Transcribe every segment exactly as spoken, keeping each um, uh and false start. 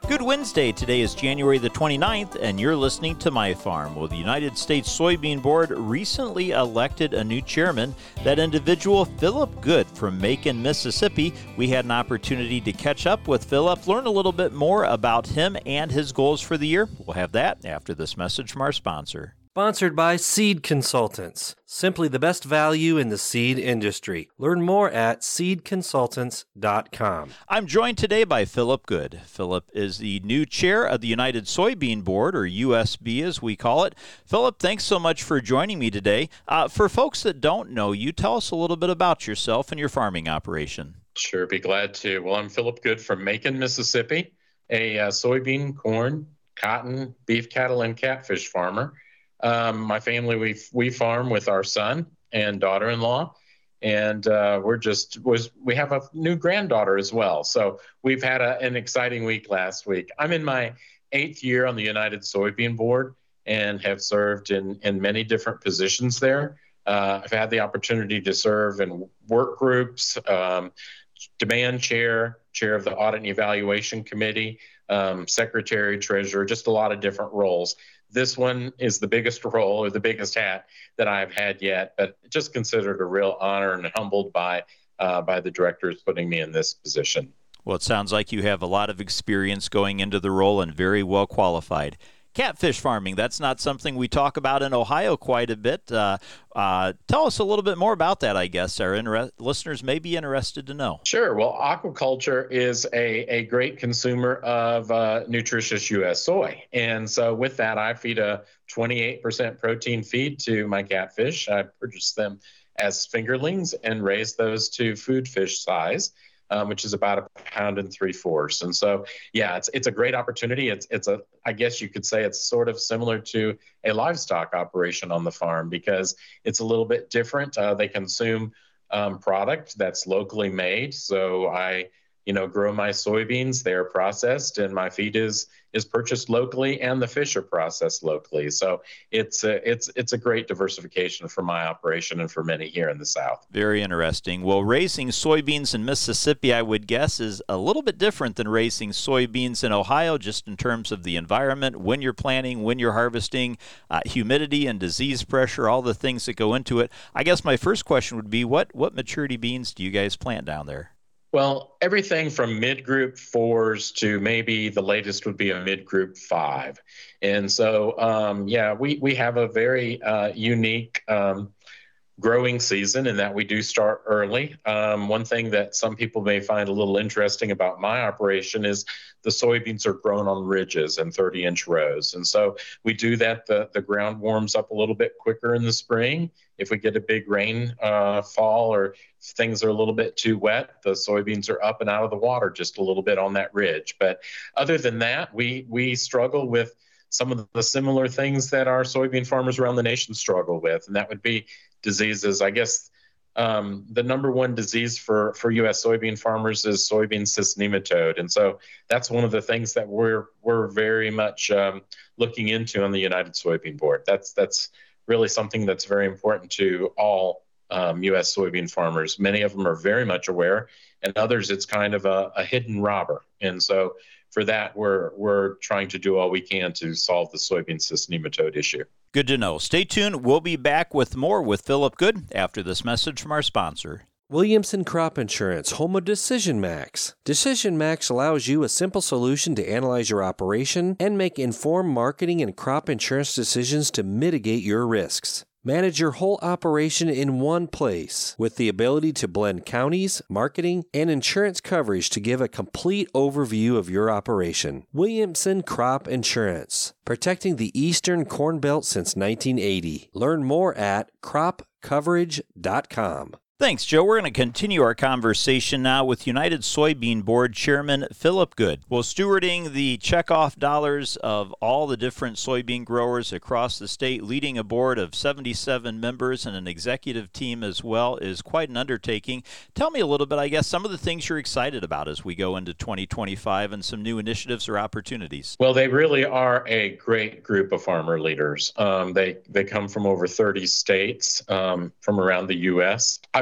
Good Wednesday. Today is January the twenty-ninth, and you're listening to My Farm. Well, the United States Soybean Board recently elected a new chairman, that individual, Philip Good from Macon, Mississippi. We had an opportunity to catch up with Philip, learn a little bit more about him and his goals for the year. We'll have that after this message from our sponsor. Sponsored by Seed Consultants, simply the best value in the seed industry. Learn more at seed consultants dot com. I'm joined today by Philip Good. Philip is the new chair of the United Soybean Board, or U S B as we call it. Philip, thanks so much for joining me today. Uh, for folks that don't know you, tell us a little bit about yourself and your farming operation. Sure, be glad to. Well, I'm Philip Good from Macon, Mississippi, a uh, soybean, corn, cotton, beef cattle, and catfish farmer. Um, my family, we we farm with our son and daughter-in-law, and uh, we're just was we have a new granddaughter as well. So we've had a, an exciting week last week. I'm in my eighth year on the United Soybean Board and have served in in many different positions there. Uh, I've had the opportunity to serve in work groups, um, demand chair, chair of the Audit and Evaluation Committee, um, secretary, treasurer, just a lot of different roles. This one is the biggest role or the biggest hat that I've had yet, but just considered a real honor and humbled by uh, by the directors putting me in this position. Well, it sounds like you have a lot of experience going into the role and very well qualified. Catfish farming, that's not something we talk about in Ohio quite a bit. Uh, uh, tell us a little bit more about that, I guess. Our inter- listeners may be interested to know. Sure. Well, aquaculture is a, a great consumer of uh, nutritious U S soy. And so with that, I feed a twenty-eight percent protein feed to my catfish. I purchase them as fingerlings and raise those to food fish size. Um, which is about a pound and three fourths. And so, yeah, it's it's a great opportunity. It's it's a I guess you could say it's sort of similar to a livestock operation on the farm because it's a little bit different. Uh, they consume um, product that's locally made. So I, you know, grow my soybeans. They are processed, and my feed is is purchased locally, and the fish are processed locally. So it's a, it's it's a great diversification for my operation and for many here in the South. Very interesting. Well, raising soybeans in Mississippi, I would guess, is a little bit different than raising soybeans in Ohio, just in terms of the environment, when you're planting, when you're harvesting, uh, humidity and disease pressure, all the things that go into it. I guess my first question would be, what what maturity beans do you guys plant down there? Well, everything from mid-group fours to maybe the latest would be a mid-group five. And so, um, yeah, we, we have a very uh, unique um, growing season in that we do start early. Um, one thing that some people may find a little interesting about my operation is the soybeans are grown on ridges and thirty-inch rows. And so we do that. The, the ground warms up a little bit quicker in the spring. If we get a big rain uh, fall or if things are a little bit too wet, the soybeans are up and out of the water just a little bit on that ridge. But other than that, we we struggle with some of the similar things that our soybean farmers around the nation struggle with, and that would be diseases. I guess um, the number one disease for, for U S soybean farmers is soybean cyst nematode. And so that's one of the things that we're we're very much um, looking into on the United Soybean Board. That's that's really something that's very important to all um, U S soybean farmers. Many of them are very much aware, and others it's kind of a, a hidden robber. And so for that, we're we're trying to do all we can to solve the soybean cyst nematode issue. Good to know. Stay tuned. We'll be back with more with Philip Good after this message from our sponsor. Williamson Crop Insurance, home of Decision Max. Decision Max allows you a simple solution to analyze your operation and make informed marketing and crop insurance decisions to mitigate your risks. Manage your whole operation in one place with the ability to blend counties, marketing, and insurance coverage to give a complete overview of your operation. Williamson Crop Insurance, protecting the Eastern Corn Belt since nineteen eighty. Learn more at crop coverage dot com. Thanks, Joe. We're going to continue our conversation now with United Soybean Board Chairman Philip Good. Well, stewarding the checkoff dollars of all the different soybean growers across the state, leading a board of seventy-seven members and an executive team as well is quite an undertaking. Tell me a little bit, I guess, some of the things you're excited about as we go into twenty twenty-five and some new initiatives or opportunities. Well, they really are a great group of farmer leaders. Um, they, they come from over thirty states um, from around the U S I've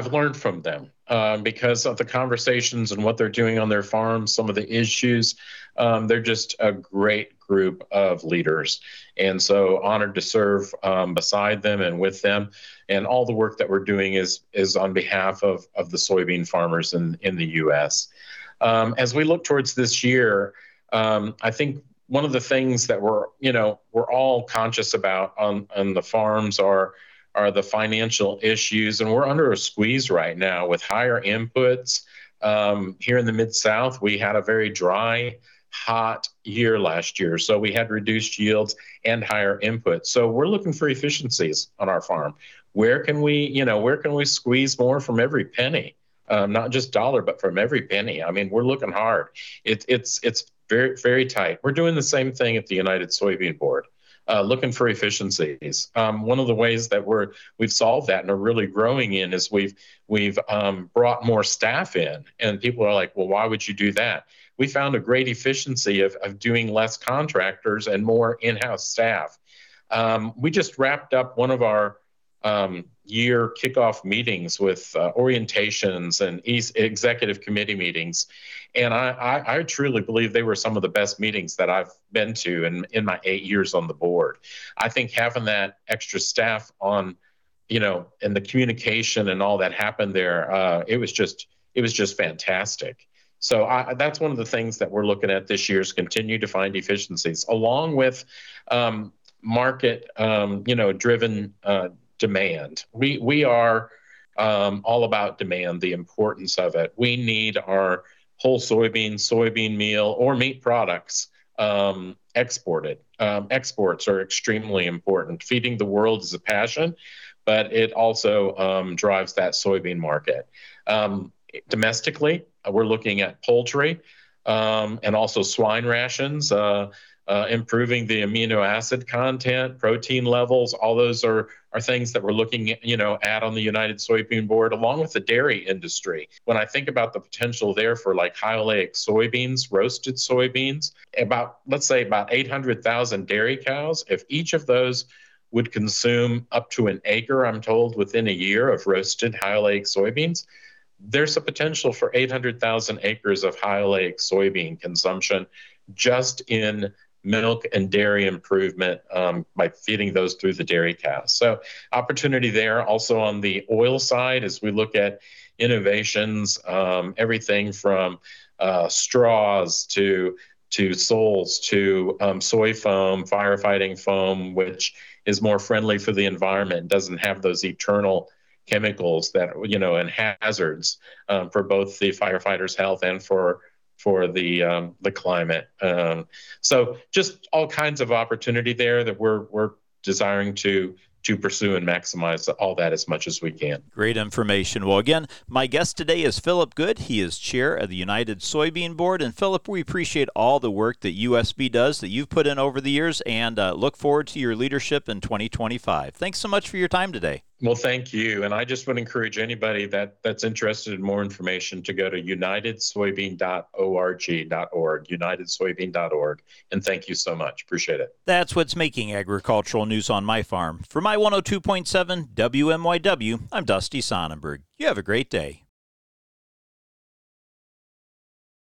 I've learned from them um, because of the conversations and what they're doing on their farms, some of the issues. Um, they're just a great group of leaders. And so honored to serve um, beside them and with them. And all the work that we're doing is is on behalf of, of the soybean farmers in, in the U S. Um, as we look towards this year, um, I think one of the things that we're, you know, we're all conscious about on, on the farms are are the financial issues. And we're under a squeeze right now with higher inputs. Um, here in the Mid-South, we had a very dry, hot year last year. So we had reduced yields and higher inputs. So we're looking for efficiencies on our farm. Where can we, you know, where can we squeeze more from every penny? Um, not just dollar, but from every penny. I mean, we're looking hard. It, it's, it's very, very tight. We're doing the same thing at the United Soybean Board. Uh, looking for efficiencies. Um, one of the ways that we're we've solved that and are really growing in is we've we've um, brought more staff in, and people are like, well, why would you do that? We found a great efficiency of, of doing less contractors and more in-house staff. Um, we just wrapped up one of our um, year kickoff meetings with uh, orientations and executive committee meetings. And I, I, I truly believe they were some of the best meetings that I've been to in, in my eight years on the board. I think having that extra staff on, you know, and the communication and all that happened there, uh, it was just, it was just fantastic. So I, that's one of the things that we're looking at this year is continue to find efficiencies along with um, market, um, you know, driven uh, demand. We, we are um, all about demand, the importance of it. We need our whole soybean, soybean meal, or meat products um, exported. Um, exports are extremely important. Feeding the world is a passion, but it also um, drives that soybean market. Um, domestically, we're looking at poultry um, and also swine rations, uh, uh, improving the amino acid content, protein levels. All those are are things that we're looking at, you know, at on the United Soybean Board, along with the dairy industry. When I think about the potential there for like high oleic soybeans, roasted soybeans, about, let's say about eight hundred thousand dairy cows, if each of those would consume up to an acre, I'm told, within a year of roasted high oleic soybeans, there's a potential for eight hundred thousand acres of high oleic soybean consumption just in milk and dairy improvement um, by feeding those through the dairy cows. So opportunity there. Also on the oil side, as we look at innovations, um, everything from uh, straws to to soles to um, soy foam, firefighting foam, which is more friendly for the environment, doesn't have those eternal chemicals that, you know, and hazards um, for both the firefighters' health and for for the um, the climate. Um, so just all kinds of opportunity there that we're we're desiring to to pursue and maximize all that as much as we can. Great information. Well, again, my guest today is Philip Good. He is chair of the United Soybean Board. And Philip, we appreciate all the work that U S B does that you've put in over the years, and uh, look forward to your leadership in twenty twenty-five. Thanks so much for your time today. Well, thank you. And I just would encourage anybody that, that's interested in more information to go to united soybean dot org, united soybean dot org. And thank you so much. Appreciate it. That's what's making agricultural news on my farm. For my one oh two point seven W M Y W, I'm Dusty Sonnenberg. You have a great day.